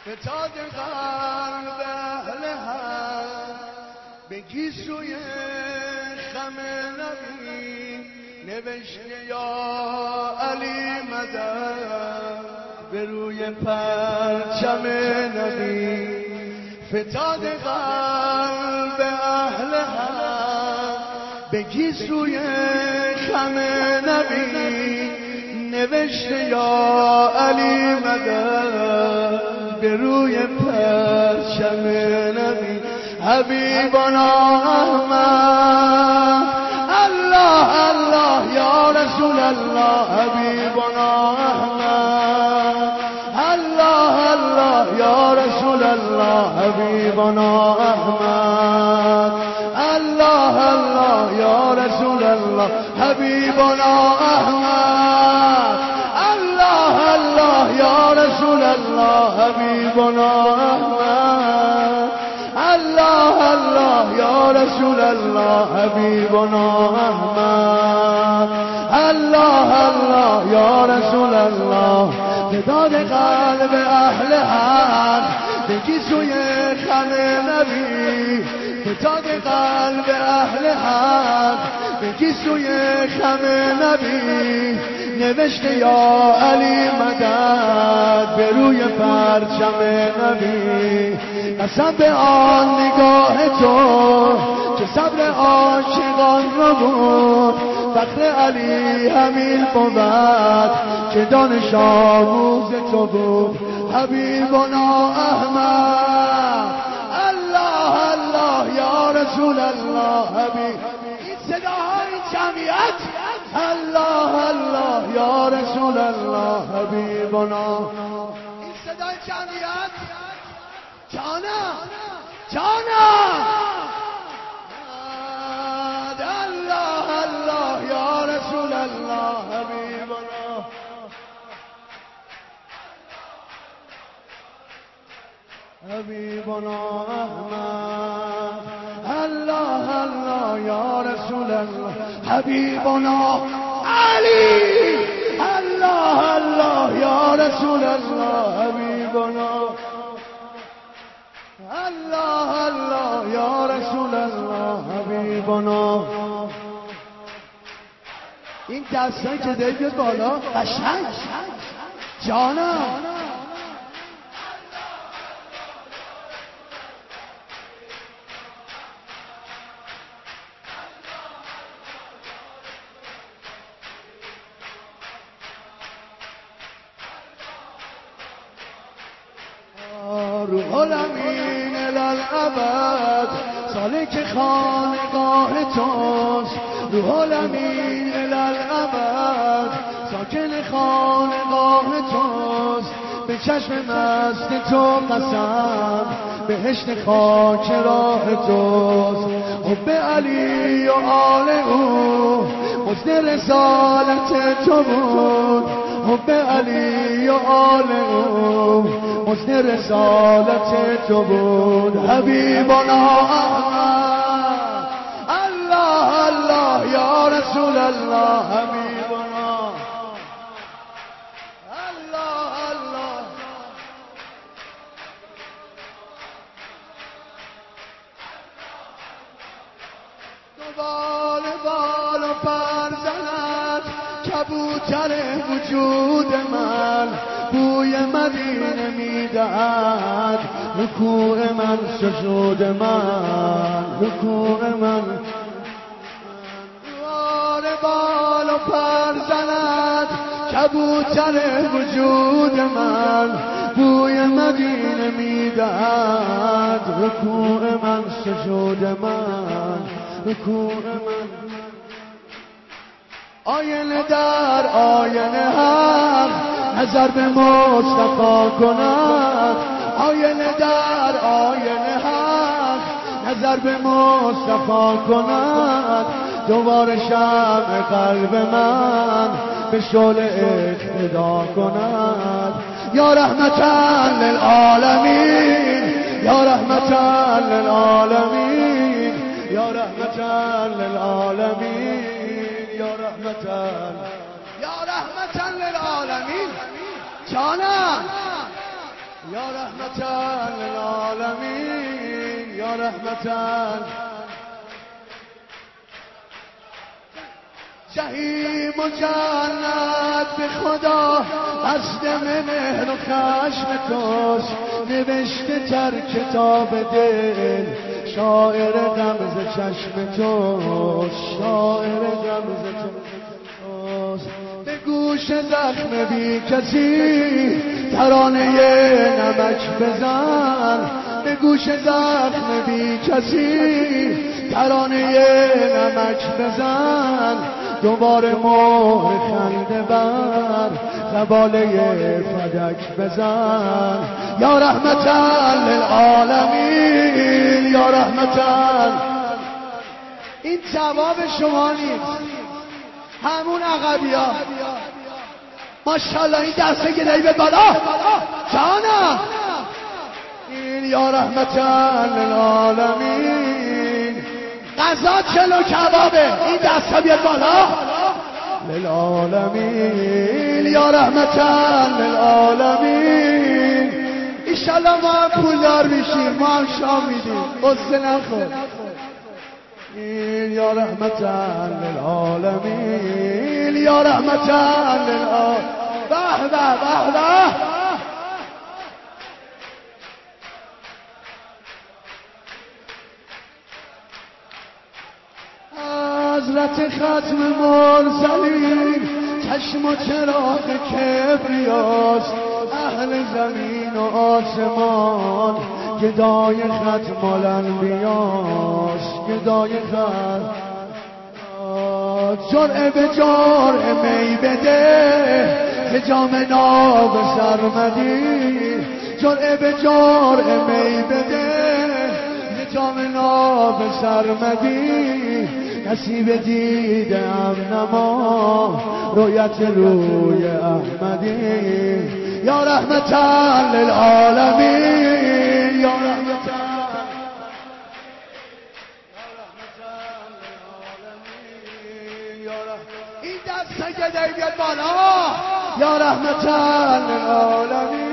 فتاد قلب اهل حق به گیسوی خم نبی نوشته یا علی مدد به روی پرچم نبی. فتاد قلب اهل حق به گیسوی خم نبی نوشته یا علی مدد به روی پرچم نبی. حبیبنا احمد الله الله یا رسول الله. حبیبنا احمد الله الله یا رسول الله. حبیبنا احمد الله الله یا رسول الله. حبیبنا احمد الله الله یا رسول الله. حبیبنا احمد الله الله یا رسول الله. حبیبنا احمد الله الله یا رسول الله. فتاد قلب اهل حق به گیسوی خم نبی. فتاد قلب اهل حق به گیسوی خم نبی نوشته یا علی مدد به روی پرچم نبی. قسم به آن نگاه تو که صبر عاشقان را بود. فخر علی همین بود که دانش آموز تو بود. حبیبنا احمد الله الله یا رسول الله. حبیب این صداهای جمعیت الله الله یا رسول الله. حبیبنا این صدای جمعیت جانم جانم الله الله یا رسول الله. حبیبنا حبیبنا احمد الله الله یا رسول الله. حبیبنا علی الله الله یا رسول الله. حبیبنا الله الله یا رسول الله. حبیبنا این دستایی که داری بیاد بالا قشنگ جانم روح الامین الالعبد سالک خانقاه توست. روح الامین الالعبد ساکن خانقاه توست. به چشم مست تو قسم بهشت خاک راه توست. حب علی و آل او مزد رسالت تو بود. حب علی و آل او مزد رسالت تو بود. حبیبنا احمد الله الله یا رسول الله. حبیبنا الله الله دوبال بال و پر زند کبوتر وجود من. بوی مدینه میدهد رکوع من سجود من. رکوع من دوبال بال و پر زند کبوتر وجود من. بوی مدینه میدهد رکوع من سجود من. رکوع من آینه در آینه حق نظر به مصطفی کند. آینه در آینه حق نظر به مصطفی کند. دوباره شمع قلب من به شعله اقتدا کند. یا رحمتا للعالمین یا رحمتا للعالمین یا رحمتا للعالمین یا رحمتا للعالمین. جانم یا رحمتا للعالمین یا رحمتا جهیم و جنت به خدا قصد مهر و خشم توست نوشته تر کتاب دل شاعر غمز چشم توست شاعر غمز چشم توست به گوش زخم بی کسی ترانه نمک بزن به گوش زخم بی کسی ترانه نمک بزن دوباره مهر خنده بر قباله فدک بزن یا رحمتا للعالمین یا رحمتا. این جواب شما نیست، همون عقبی ها. ماشاءالله این دسته گدایی به بالا جانم. این یا رحمتا للعالمین غذا چلو کبابه، این دستا بیاد بالا للعالمین یا رحمتا للعالمین. ایشالله ما هم پولدار میشیم، ما هم شام میدیم، قصه نخور. این یا رحمتا للعالمین یا رحمتا للعالمین. به به به به. حضرت ختم مرسلین چشم و چراغ کبریاست، اهل زمین و آسمان گدای ختم الانبیاست گدای ختم. جرعه به جرعه می بده که جام ناب سرمدی جرعه به جرعه می بده که جام ناب سرمدی نصیب دیدم نما رویت روی احمدی یا رحمتا للعالمین یا رحمتا للعالمین یا رحمتا. این دست گدایی بیاد بالا یا رحمتا للعالمین.